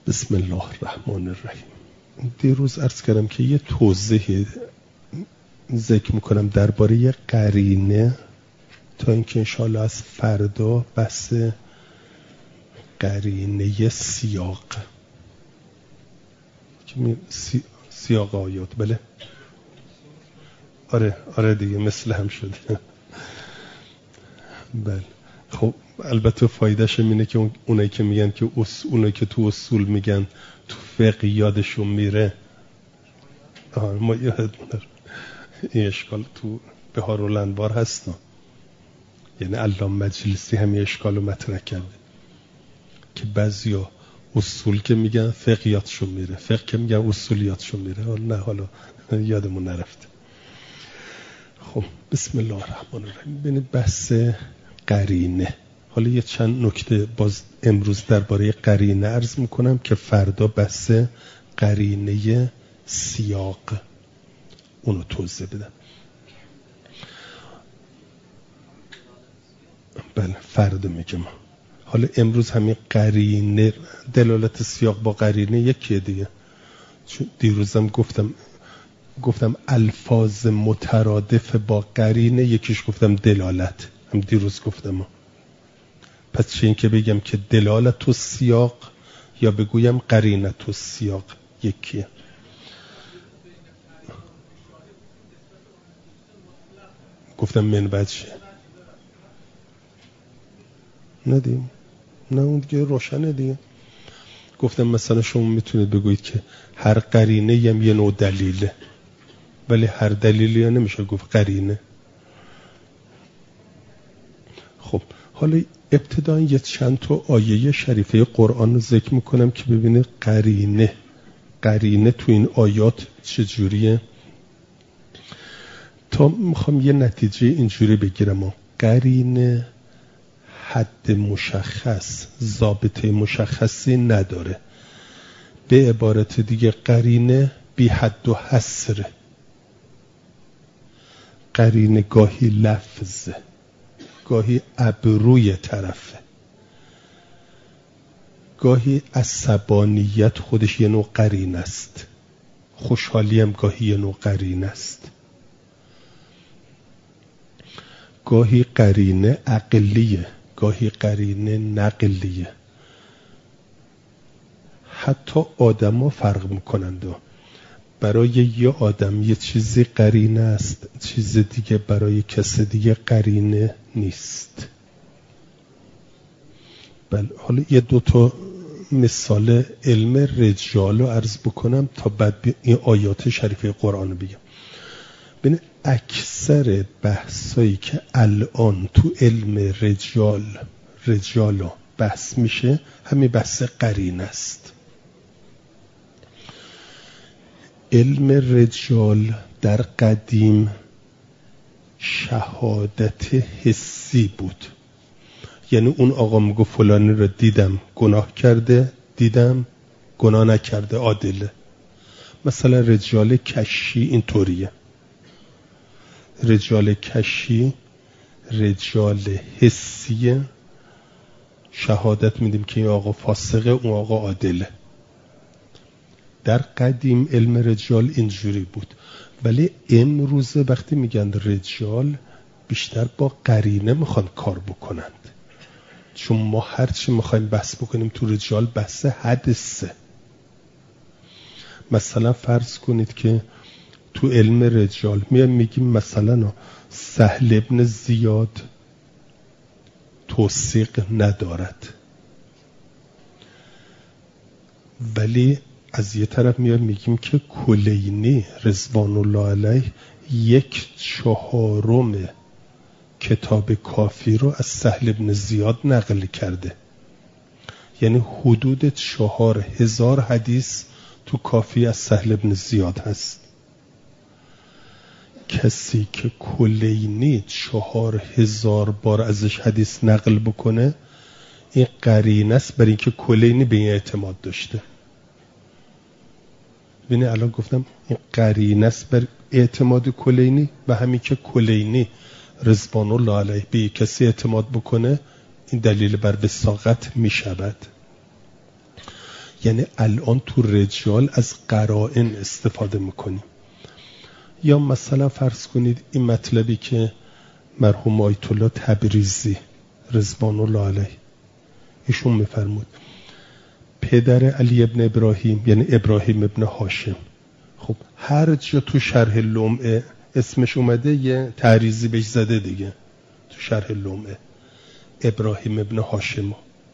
بسم الله الرحمن الرحیم. دیروز عرض کردم که یه توضیح ذکر میکنم درباره قرینه تا اینکه انشاءالله از فردا بحث قرینه سیاق سیاق آیات. بله آره دیگه مثل هم شده. بله خب البته فایدهش اینه که اونایی که میگن که اونایی که تو اصول میگن تو فقه یادشون میره. ما این اشکال تو بهارالانوار هست، یعنی علامه مجلسی همین اشکال رو مطرح کرده که بعضیا اصول که میگن فقه یادشون میره، فقه که میگن اصول یادشون میره. نه حالا یادمون نرفته. خب بسم الله الرحمن الرحیم. ببینید بحث قرینه. حالا یه چند نکته باز امروز درباره قرینه عرض میکنم که فردا بحث قرینه سیاق اونو توضیح بدم. بله فردا میگم. حالا امروز همین قرینه، دلالت سیاق با قرینه یکیه دیگه. چون دیروزم گفتم الفاظ مترادف با قرینه، یکیش گفتم دلالت، هم دیروز گفتم. پس چه این که بگم که دلالت و سیاق یا بگویم قرینت و سیاق یکیه. گفتم من وجه ندیم، نه اون دیگه روشنه دیگه. گفتم مثلا شما میتونید بگویید که هر قرینه هم یه نوع دلیله، ولی هر دلیلی هم نمیشه گفت قرینه. خب حالا ابتداً یه چند تا آیه شریفه قرآن رو ذکر میکنم که ببینید قرینه تو این آیات چجوریه، تا میخوام یه نتیجه اینجوری بگیرم. قرینه حد مشخص، ضابطه مشخصی نداره. به عبارت دیگه قرینه بی حد و حصره. قرینه گاهی لفظه، گاهی ابروی طرفه، گاهی عصبانیت خودش یه نوع قرینه است، خوشحالی هم گاهی یه نوع قرینه است، گاهی قرینه عقلیه، گاهی قرینه نقلیه. حتی آدم ها فرق میکنند. برای یه آدم یه چیزی قرینه است، چیز دیگه برای کس دیگه قرینه نیست. بله حالا یه دوتا مثال علم رجال رو عرض بکنم تا بعد این آیات شریفه قرآن بگم. ببین اکثر بحثایی که الان تو علم رجال بحث میشه همین بحث قرینه است. علم رجال در قدیم شهادت حسی بود، یعنی اون آقا میگه فلانی رو دیدم گناه کرده، دیدم گناه نکرده، عادله. مثلا رجال کشی اینطوریه. رجال کشی رجال حسیه، شهادت میدیم که این آقا فاسقه، اون آقا عادله. در قدیم علم رجال اینجوری بود، ولی امروزه وقتی میگن رجال بیشتر با قرینه میخوان کار بکنند. چون ما هرچی میخوایم بحث بکنیم تو رجال بحث حدثه. مثلا فرض کنید که تو علم رجال میگیم مثلا سهل ابن زیاد توثیق ندارد، ولی از یه طرف میگیم که کلینی رضوان الله علیه 1/4 کتاب کافی رو از سهل ابن زیاد نقل کرده. یعنی حدود 4000 حدیث تو کافی از سهل ابن زیاد هست. کسی که کلینی 4000 بار ازش حدیث نقل بکنه، این قرینه است برای اینکه کلینی به این اعتماد داشته. ببینید الان گفتم این قرینه است بر اعتماد کلینی، و همین که کلینی رضوان الله علیه به کسی اعتماد بکنه، این دلیل بر وثاقت می شود. یعنی الان تو رجال از قرائن استفاده میکنیم. یا مثلا فرض کنید این مطلبی که مرحوم آیت الله تبریزی رضوان الله علیه ایشون میفرمود پدر علی ابن ابراهیم یعنی ابراهیم ابن هاشم، خب هر جا تو شرح لمعه اسمش اومده یه تعریضی بهش زده دیگه. تو شرح لمعه ابراهیم ابن هاشم،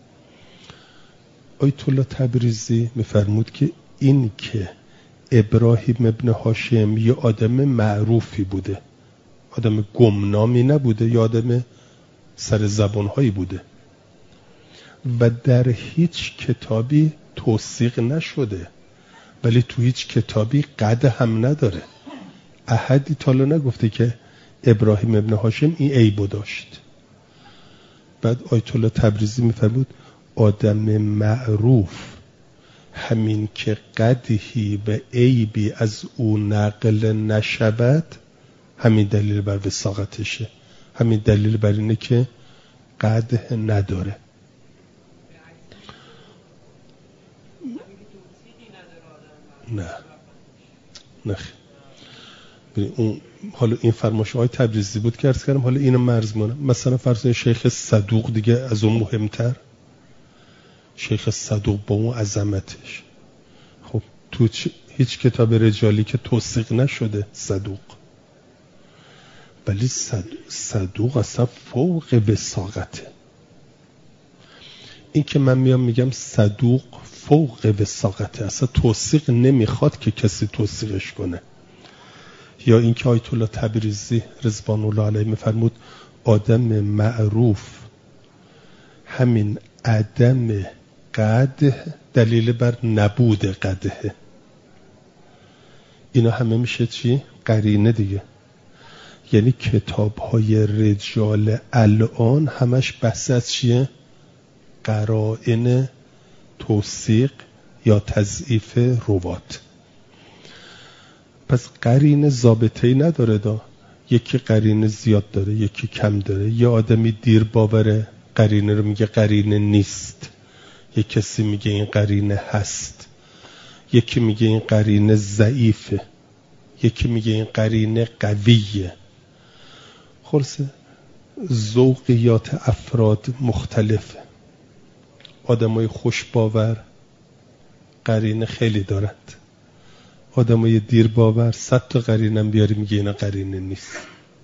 آیت الله تبریزی میفرمود که این که ابراهیم ابن هاشم یه آدم معروفی بوده، آدم گمنامی نبوده، یه آدم سر زبانهایی بوده و در هیچ کتابی توثیق نشده، ولی تو هیچ کتابی قد هم نداره. احدی تالا نگفته که ابراهیم ابن هاشم این عیبو داشت. بعد آیت الله تبریزی میفرمود آدم معروف همین که قدحی و عیبی از او نقل نشود همین دلیل بر وثاقتشه، همین دلیل بر اینه که قدح نداره. نه اون حالا این فرمایش های تبریزی بود که عرض کردم. حالا اینو مرز مونم. مثلا فرض کنید شیخ صدوق دیگه از اون مهمتر، شیخ صدوق با اون عظمتش، خب تو هیچ کتاب رجالی که توثیق نشده صدوق، ولی صدوق اصلا فوق وثاقته. این که من میام میگم صدوق فوق وثاقته، اصلا توثیق نمیخواد که کسی توثیقش کنه. یا این که آیت الله تبریزی رضوان الله علیه میفرمود آدم معروف همین عدم قدح دلیل بر نبود قدحه. اینا همه میشه چی؟ قرینه دیگه. یعنی کتاب های رجال الان همش بحث از چیه؟ قرائن توثیق یا تضعیف روات. پس قرینه ضابطه‌ای نداره دا. یکی قرینه زیاد داره، یکی کم داره. یه آدمی دیر باوره قرینه رو میگه قرینه نیست، یک کسی میگه این قرینه هست، یکی میگه این قرینه ضعیفه، یکی میگه این قرینه قویه. خلاصه ذوقیات افراد مختلفه. آدمای خوش باور قرینه خیلی دارند، آدمای دیر باور 100 تا قرینه بیاری میگه اینا قرینه نیست.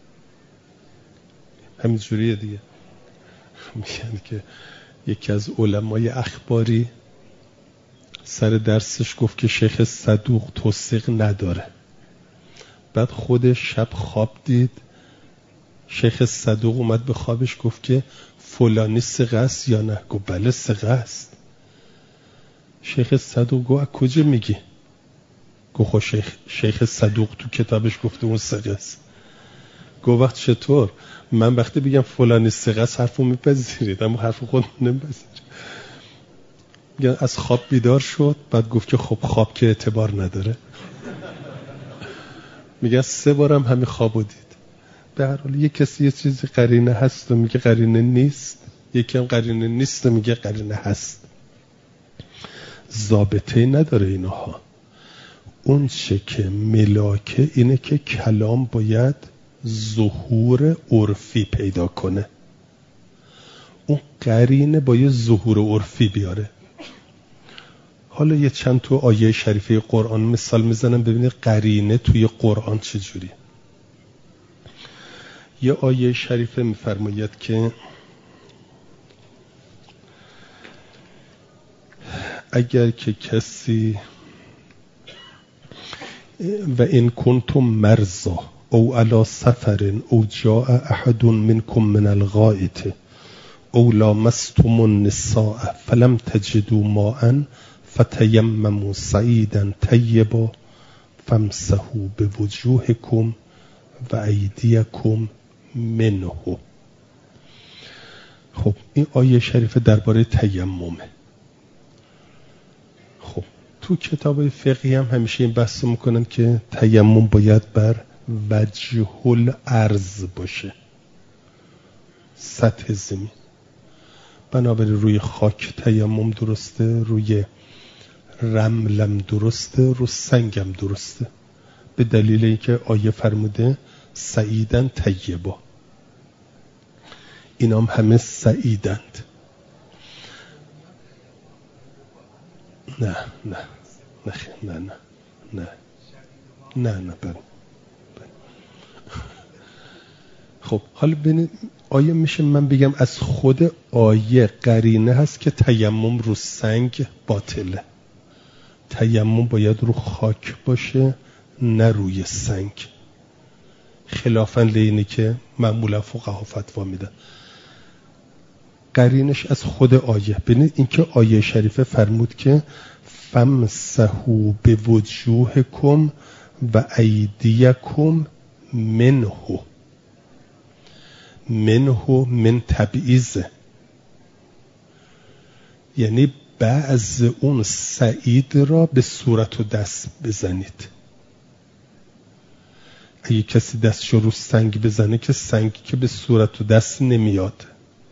همین جوریه دیگه. میگن که یکی از علمای اخباری سر درسش گفت که شیخ صدوق توثیق نداره. بعد خودش شب خواب دید شیخ صدوق اومد به خوابش گفت که فلانی ثقه است یا نه؟ گفت بله ثقه است. شیخ صدوق گفت از کجا میگی؟ گفت شیخ صدوق تو کتابش گفته اون ثقه است. گفت وقت چطور؟ من وقتی بگم فلانی ثقه است حرفو میپذیرید، اما حرف خود نمیپذیرید. میگن از خواب بیدار شد، بعد گفت که خب خواب که اعتبار نداره. میگن 3 بارم همین خوابو دید. به هر حال یک کسی یه چیزی قرینه هست و میگه قرینه نیست، یکی هم قرینه نیست و میگه قرینه هست. ضابطه نداره اینها. اون چه که ملاکه اینه که کلام باید ظهور عرفی پیدا کنه. اون قرینه باید ظهور عرفی بیاره. حالا یه چند تا آیه شریفه قرآن مثال میزنم ببینید قرینه توی قرآن چجوری. یه آیه شریفه میفرماید که اگر که کسی و این کنتم مرضا او علی سفر او جاء احد منکم من الغائط او لامستم النساء فلم تجدوا ماء فتیمموا صعیدا طیبا فامسحوا بوجوهکم و ایدیکم منه. خب این آیه شریفه درباره تیممه. خب تو کتابای فقهی هم همیشه این بحث میکنن که تیمم باید بر وجه الارض باشه، سطح زمین. بنابراین روی خاک تیمم درسته، روی رملم درسته، رو سنگم درسته، به دلیل اینکه آیه فرموده سعیدن طیبا، اینام همه سعیدند. نه نه نه نه نه نه نه نه بله. خب حالا ببینید آیه میشه من بگم از خود آیه قرینه هست که تیمم رو سنگ باطله، تیمم باید رو خاک باشه نه روی سنگ، خلافاً لینی که معمولا فقها فتوا میدن. قرینش از خود آیه. ببینید اینکه آیه شریفه فرمود که فامسحوا بوجوهکم و ایدیکم منه، من تبعیضه، یعنی بعض اون سعید را به صورت و دست بزنید. اگه کسی دستشو رو سنگ بزنه که سنگ که به صورت و دست نمیاد.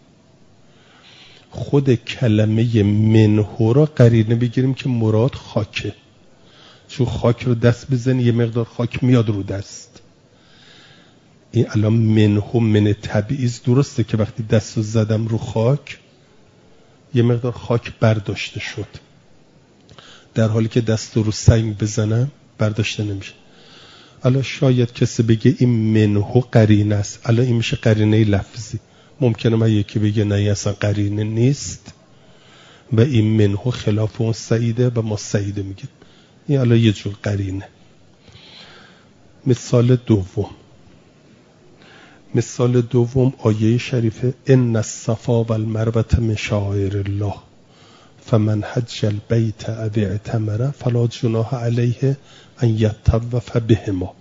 خود کلمه منه را قرینه بگیریم که مراد خاکه، چون خاک رو دست بزنی یه مقدار خاک میاد رو دست. این الان منه من تبعیض درسته که وقتی دست رو زدم رو خاک یه مقدار خاک برداشته شد، در حالی که دست رو سنگ بزنم برداشته نمیشه. الان شاید کسی بگه این منه قرینه است، الان این میشه قرینه لفظی. ممکنه من یکی بگه نه اصلا قرینه نیست و این منه خلاف اون سعیده و ما سعیده میگیم. این الان یه جور قرینه. مثال دوم آیه شریفه ان الصفا والمروه من شعائر الله فمن حج البیت او اعتمر فلا جناح علیه ان یطوف بهما.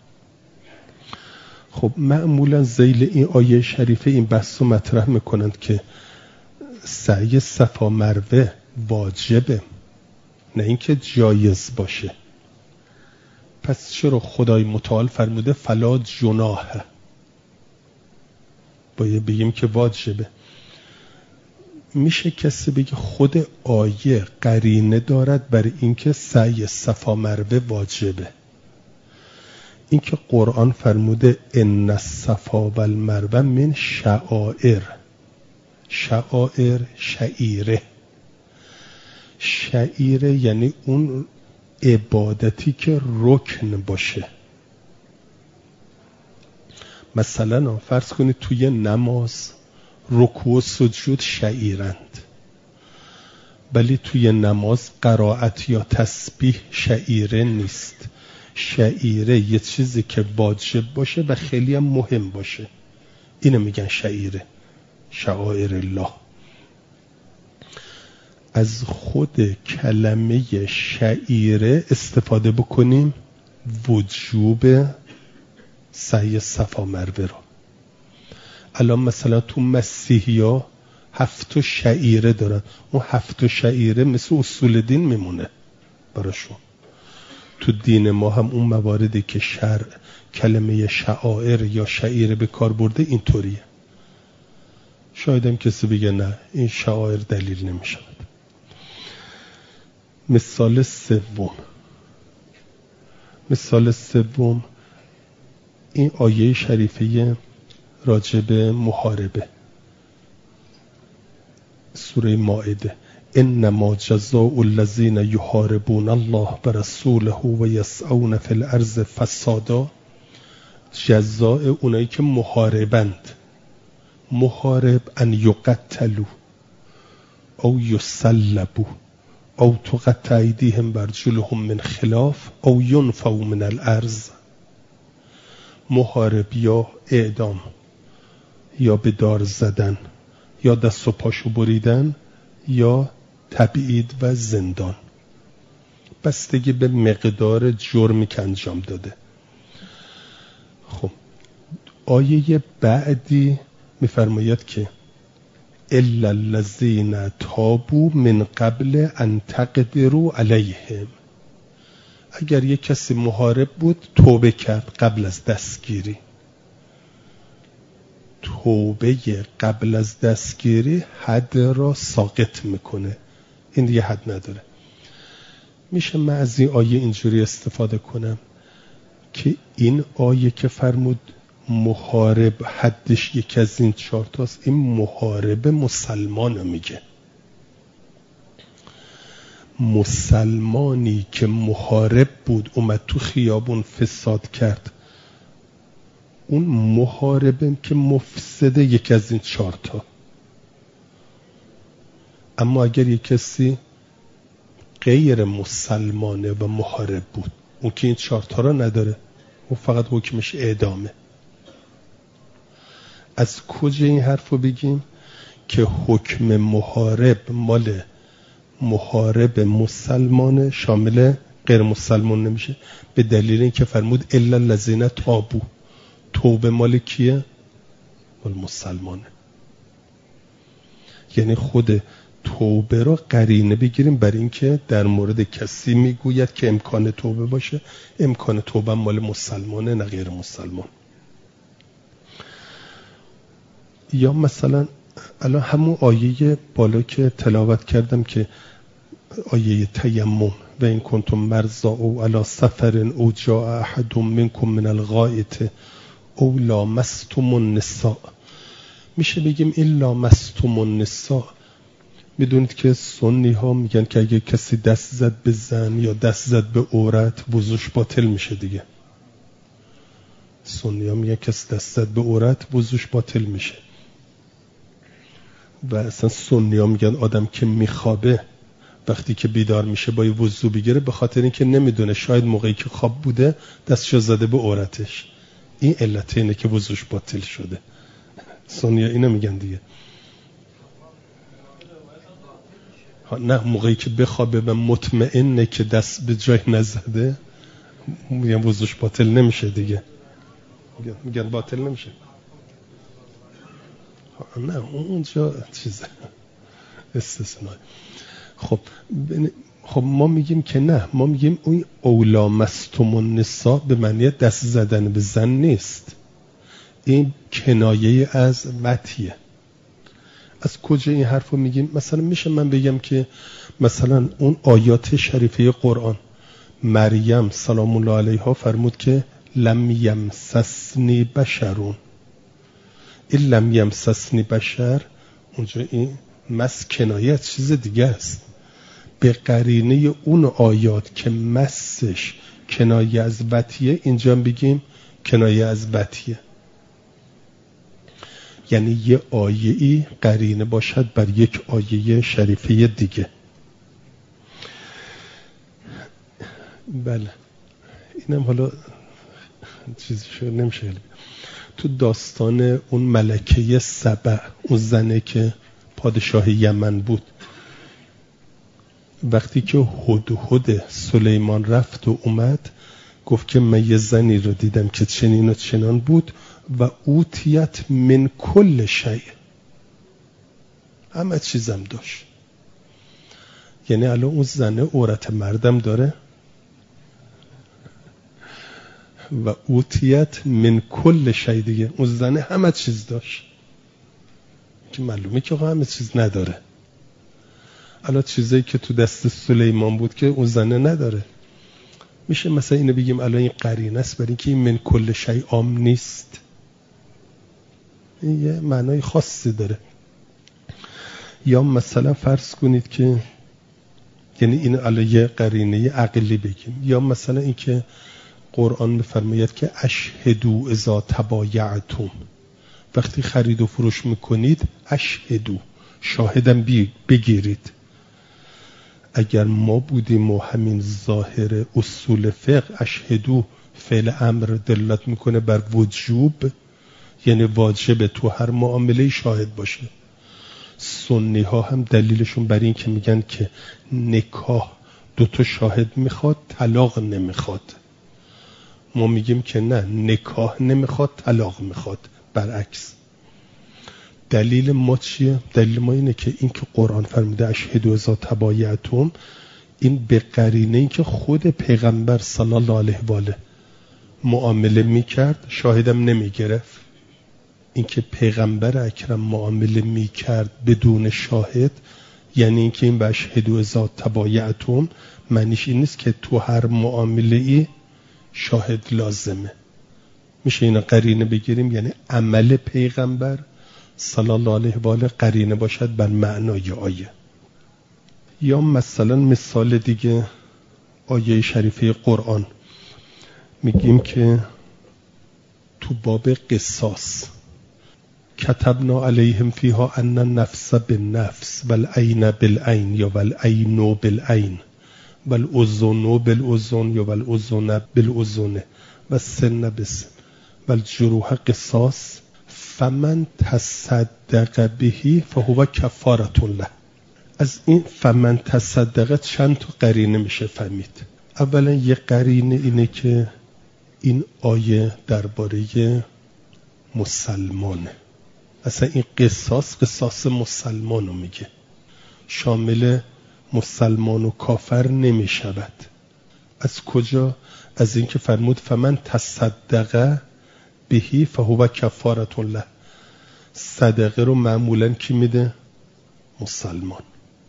خب معمولا ذیل این آیه شریفه این بحث رو مطرح میکنند که سعی صفا مروه واجبه، نه اینکه جایز باشه. پس چرا خدای متعال فرموده فلا جناح؟ باید بگیم که واجبه. میشه کسی بگه خود آیه قرینه دارد برای اینکه سعی صفا مروه واجبه. اینکه قرآن فرموده ان الصفا والمروه من شعائر، شعائر شعیره یعنی اون عبادتی که رکن باشه. مثلا فرض کنید توی نماز رکوع و سجود شعیرند، ولی توی نماز قرائت یا تسبیح شعیره نیست. شعیره یه چیزی که واجب باشه و خیلی هم مهم باشه، اینو میگن شعیره، شعائر الله. از خود کلمه شعیره استفاده بکنیم وجوب سعی صفا مروه رو. الان مثلا تو مسیحیا 7 شعیره دارن، اون 7 شعیره مثل اصول دین میمونه براشون. تو دین ما هم اون مواردی که شرع کلمه شعائر یا شعیره به کار برده اینطوریه. شاید هم کسی بگه نه این شعائر دلیل نمیشه. مثال سوم این آیه شریفه راجب محاربه، سوره مائده انما جزاء الذین یحاربون الله و رسوله و یسعون فی الارض فسادا. جزاء اونایی که محاربند، محارب ان یقتلوا او یصلبوا او تقطع ایدیهم و ارجلهم من خلاف او ینفوا من الارض. محارب یا اعدام یا به دار زدن یا دست و پاشو بریدن یا تبعید و زندان، بستگی به مقدار جرمی که انجام داده. خب آیه بعدی میفرماید که الا الذین تابوا من قبل ان تقدروا علیهم. اگر یک کسی محارب بود توبه کرد قبل از دستگیری، توبه قبل از دستگیری حد را ساقط میکنه، این دیگه حد نداره. میشه من از این آیه اینجوری استفاده کنم که این آیه که فرمود محارب حدش یکی از این 4 تاست، این محارب مسلمان میگه. مسلمانی که محارب بود اومد تو خیابون فساد کرد، اون محاربه که مفسده یکی از این 4 تا. اما اگر یک کسی غیر مسلمانه و محارب بود، اون که این 4 تا را نداره، اون فقط حکمش اعدامه. از کجا این حرف رو بگیم که حکم محارب مال محارب مسلمانه، شامل غیر مسلمان نمیشه؟ به دلیل اینکه فرمود الا الذین تابوا. توبه مال کیه؟ مال مسلمانه. یعنی خود توبه رو قرینه بگیریم برای اینکه در مورد کسی میگوید که امکان توبه باشه، امکان توبه مال مسلمانه نه غیر مسلمان. یا مثلا الان همون آیه بالا که تلاوت کردم که آیه تیمم و این کنتم مرضا او علی سفر او جاء احد منکم من الغائط او لامستم النساء، میشه بگیم این لامستم النساء. میدونید که سنی ها میگن که اگه کسی دست زد به زن یا دست زد به عورت وضوش باطل میشه دیگه. سنی ها میگن کسی دست زد به عورت وضوش باطل میشه. و اصلا سنی ها میگن آدم که میخوابه وقتی که بیدار میشه باید وضو بگیره، به خاطر اینکه نمیدونه شاید موقعی که خواب بوده دستشو زده به عورتش. این علت اینه که وضوش باطل شده. سنی ها اینو میگن دیگه. نه، موقعی که بخوابه و مطمئنه که دست به جای نزده میگن وضوش باطل نمیشه دیگه. میگن باطل نمیشه. نه اونجا چیزه استثناء. خب ما میگیم که نه، ما میگیم اون اولا مستم النساء به معنی دست زدن به زن نیست، این کنایه از وطیه. از کجا این حرف رو میگیم؟ مثلا میشه من بگم که مثلا اون آیات شریفه قرآن، مریم سلام الله علیها فرمود که لم یمسسنی بشرون. این لم یمسسنی بشر اونجا این مس کنایه از چیز دیگه است. به قرینه اون آیات که مسش کنایه از وطیه، اینجا بگیم کنایه از وطیه. یعنی یه آیه‌ای قرینه باشد بر یک آیه شریفه دیگه. بله اینم حالا چیزی شد نمیشه. تو داستان اون ملکه سبع، اون زنه که پادشاه یمن بود، وقتی که هدهد سلیمان رفت و اومد گفت که من یه زنی رو دیدم که چنین و چنان بود و اوتیت من کل شیء، همه چیزم داشت. یعنی الان اون زنه عورت مردم داره و اوتیت من کل شیء دیگه، اون زنه همه چیز داشت که معلومه که همه چیز نداره. الان چیزایی که تو دست سلیمان بود که اون زنه نداره. میشه مثلا اینو بگیم الان این قرینه است برای اینکه این من کل شیء عام نیست، این یه معنای خاصی داره. یا مثلا فرض کنید که یعنی این الان یه قرینه عقلی بگیم، یا مثلا این که قرآن میفرماید که اشهدوا اذا تبایعتم، وقتی خرید و فروش میکنید اشهدوا، شاهدم بگیرید. اگر ما بودیم و همین ظاهر اصول فقه اشهدوا فعل امر دلالت میکنه بر وجوب، یعنی واجب تو هر معامله شاهد باشه. سنی ها هم دلیلشون بر این که میگن که نکاح 2 شاهد میخواد، طلاق نمیخواد. ما میگیم که نه، نکاح نمیخواد، طلاق میخواد، برعکس. دلیل ما چیه؟ دلیل ما اینه که این که قرآن فرموده اشهدوا اذا تبایعتم، این به قرینه این که خود پیغمبر صلی الله علیه و آله معامله میکرد، شاهدم نمیگرفت. این که پیغمبر اکرم معامله میکرد بدون شاهد یعنی اینکه این بشهدوا اذا تبایعتم معنیش این نیست که تو هر معامله ای شاهد لازمه. میشه اینا قرینه بگیریم، یعنی عمل پیغمبر صلی الله علیه و آله قرینه باشد بر معنای آیه. یا مثلا مثال دیگه آیه شریفه قرآن میگیم که تو باب قصاص کتبنا علیهم فیها ان النفس بالنفس والعین بالعین یا والعین بالعین والاذن بالاذن یا والاذن بالاذن والسن بالسن والجروح قصاص فمن تصدق به فهو کفارة له. از این فمن تصدق چند تا قرینه میشه فهمید. اولا یه قرینه اینه که این آیه درباره مسلمانه. اصلا این قصاص مسلمانو میگه، شامل مسلمان و کافر نمیشود. از کجا؟ از اینکه فرمود فمن تصدق بهی فهو کفارة له. صدقه رو معمولا کی میده؟ مسلمان.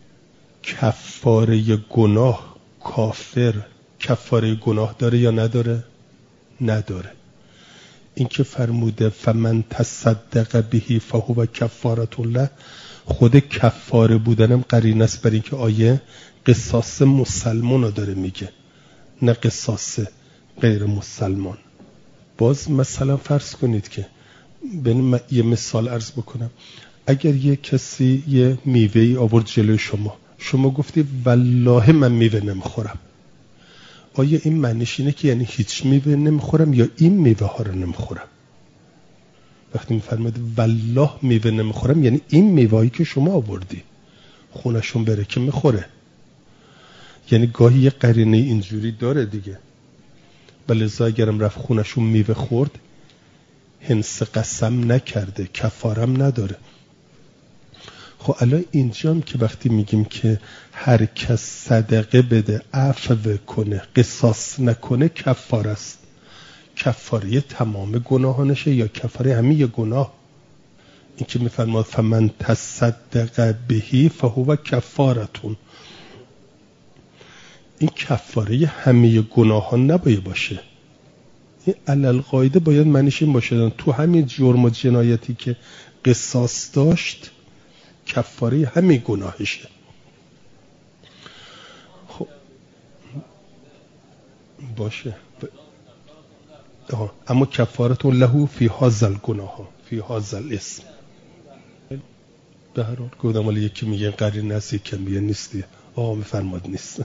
کفاره گناه کافر کفاره گناه داره یا نداره؟ نداره. این که فرموده فمن تصدق بهی فهو کفارة له، خود کفاره بودنم قرینه است بر اینکه آیه قصاص مسلمان رو داره میگه، نه قصاص غیر مسلمان. باز مثلا فرض کنید که یه مثال عرض بکنم، اگر یه کسی یه میوهی آورد جلوی شما گفتی والله من میوه نمیخورم، آیا این معنیش اینه که یعنی هیچ میوه نمیخورم یا این میوه ها رو نمیخورم؟ وقتی میفرماید والله میوه نمیخورم یعنی این میوه‌ای که شما آوردی خونشون بره که میخوره. یعنی گاهی یه قرینه اینجوری داره دیگه. بلذا اگرم رفت خونشون میوه خورد هنس قسم نکرده، کفارم نداره. خب الان اینجام که وقتی میگیم که هر کس صدقه بده عفو کنه قصاص نکنه کفاره است. کفاره تمام گناهانشه یا کفاره همه گناه؟ این که میفرماد فمن تصدق بهی فهو کفارتون، این کفاره همه گناهان نباید باشه. این علل قاعده باید معنیش این باشه تو همین جرم و جنایتی که قصاص داشت کفاره همه گناهشه. خب باشه اما کفارتون له فی هذا الگناه فی هذا الاسم. به هر حال گفتم ولی یکی میگه قرینه است یکی میگه نیستی. میفرماد نیست.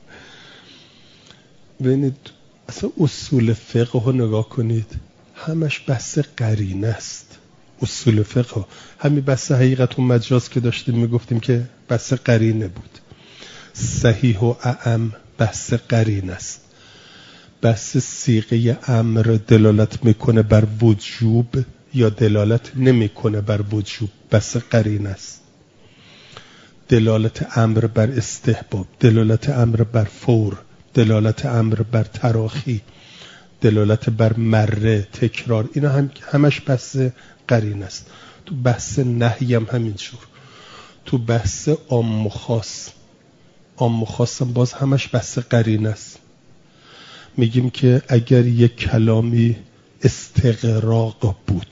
ببینید اصلا اصول فقه رو نگاه کنید، همش بحث قرینه است. اصول فقه همین بحث حقیقت و مجاز که داشتیم میگفتیم که بحث قرینه بود. صحیح و اعم بحث قرینه است. بحث صیغه امر دلالت میکنه بر وجوب یا دلالت نمیکنه بر وجوب بحث قرینه است. دلالت امر بر استحباب، دلالت امر بر فور، دلالت امر بر تراخی، دلالت بر مره تکرار، اینا همش بحث قرینه است. تو بحث نهی هم همینجور. تو بحث عام و خاص، عام و خاص هم باز همش بحث قرینه است. میگیم که اگر یک کلامی استغراق بود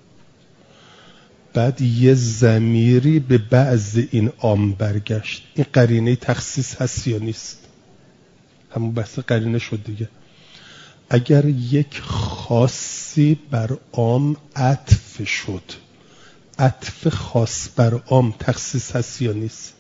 بعد یه ضمیری به بعض این عام برگشت، این قرینه تخصیص هست یا نیست؟ همون بحث قرینه شد دیگه. اگر یک خاصی بر عام عطف شد، عطف خاص بر عام تخصیص هست یا نیست؟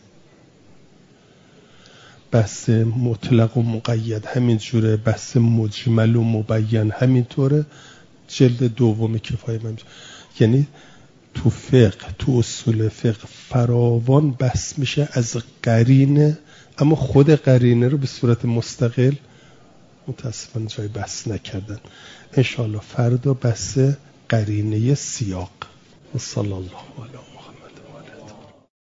بحث مطلق و مقید همینجوره، بحث مجمل و مبین همینطوره. جلد دوم کفایه من. یعنی تو فقه، تو اصول فقه فراوان بحث میشه از قرینه، اما خود قرینه رو به صورت مستقل متاسفانه جای بحث نکردن. انشاءالله فردا بحث قرینه سیاق. صلی الله علیه